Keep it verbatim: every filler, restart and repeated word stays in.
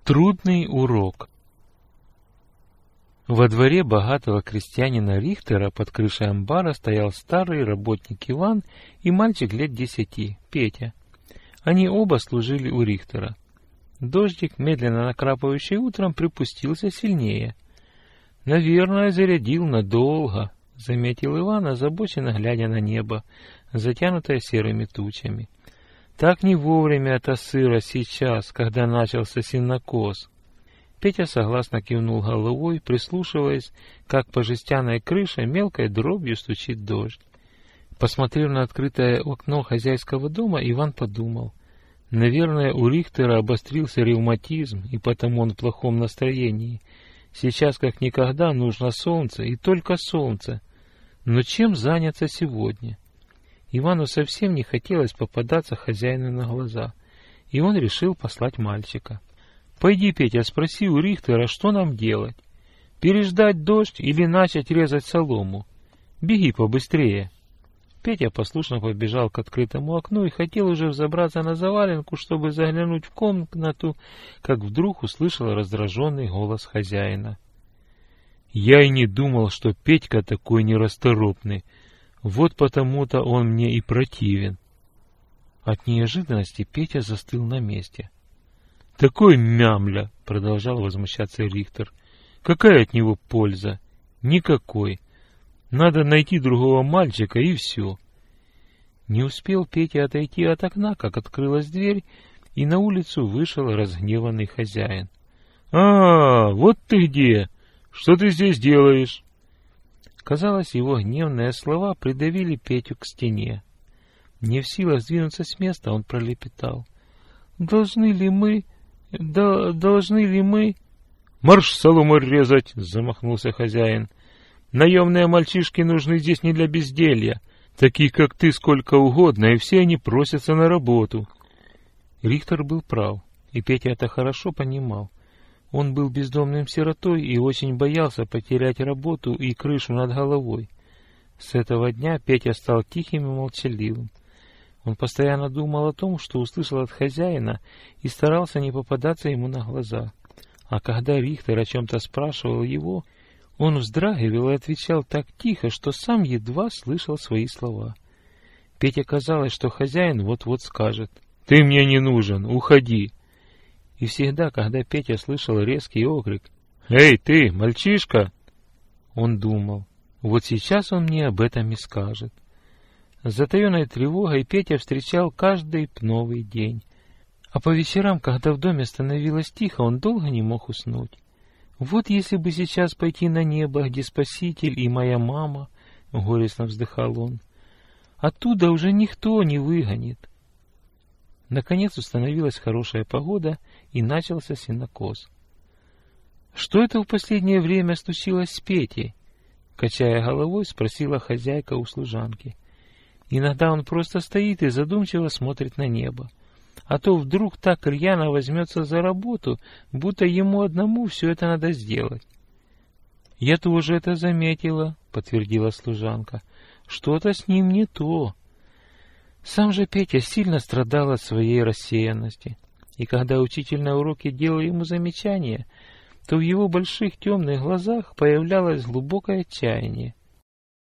Трудный урок. Во дворе богатого крестьянина Рихтера под крышей амбара стоял старый работник Иван и мальчик лет десяти, Петя. Они оба служили у Рихтера. Дождик, медленно накрапывающий утром, припустился сильнее. «Наверное, зарядил надолго», — заметил Иван, озабоченно глядя на небо, затянутое серыми тучами. «Так не вовремя это сыро сейчас, когда начался сенокос». Петя согласно кивнул головой, прислушиваясь, как по жестяной крыше мелкой дробью стучит дождь. Посмотрев на открытое окно хозяйского дома, Иван подумал: наверное, у Рихтера обострился ревматизм, и потому он в плохом настроении. Сейчас как никогда нужно солнце, и только солнце. Но чем заняться сегодня? Ивану совсем не хотелось попадаться хозяину на глаза, и он решил послать мальчика. «Пойди, Петя, спроси у Рихтера, что нам делать? Переждать дождь или начать резать солому? Беги побыстрее». Петя послушно побежал к открытому окну и хотел уже взобраться на заваленку, чтобы заглянуть в комнату, как вдруг услышал раздраженный голос хозяина. «Я и не думал, что Петька такой нерасторопный. Вот потому-то он мне и противен». От неожиданности Петя застыл на месте. «Такой мямля!» — продолжал возмущаться Рихтер. «Какая от него польза? Никакой. Надо найти другого мальчика, и все». Не успел Петя отойти от окна, как открылась дверь, и на улицу вышел разгневанный хозяин. «А, вот ты где! Что ты здесь делаешь?» Казалось, его гневные слова придавили Петю к стене. Не в силах сдвинуться с места, он пролепетал: «Должны ли мы... Да, должны ли мы...» «Марш солому резать!» — замахнулся хозяин. «Наемные мальчишки нужны здесь не для безделья. Таких, как ты, сколько угодно, и все они просятся на работу». Рихтер был прав, и Петя это хорошо понимал. Он был бездомным сиротой и очень боялся потерять работу и крышу над головой. С этого дня Петя стал тихим и молчаливым. Он постоянно думал о том, что услышал от хозяина, и старался не попадаться ему на глаза. А когда Рихтер о чем-то спрашивал его, он вздрагивал и отвечал так тихо, что сам едва слышал свои слова. Пете казалось, что хозяин вот-вот скажет: «Ты мне не нужен, уходи!» И всегда, когда Петя слышал резкий окрик: «Эй, ты, мальчишка!», он думал: вот сейчас он мне об этом и скажет. С затаенной тревогой Петя встречал каждый новый день. А по вечерам, когда в доме становилось тихо, он долго не мог уснуть. «Вот если бы сейчас пойти на небо, где Спаситель и моя мама», — горестно вздыхал он, — «оттуда уже никто не выгонит». Наконец установилась хорошая погода, и начался сенокос. «Что это в последнее время случилось с Петей?» — качая головой, спросила хозяйка у служанки. Иногда он просто стоит и задумчиво смотрит на небо. А то вдруг так рьяно возьмется за работу, будто ему одному все это надо сделать. «Я тоже это заметила», — подтвердила служанка. «Что-то с ним не то». Сам же Петя сильно страдал от своей рассеянности, и когда учитель на уроке делал ему замечания, то в его больших темных глазах появлялось глубокое отчаяние.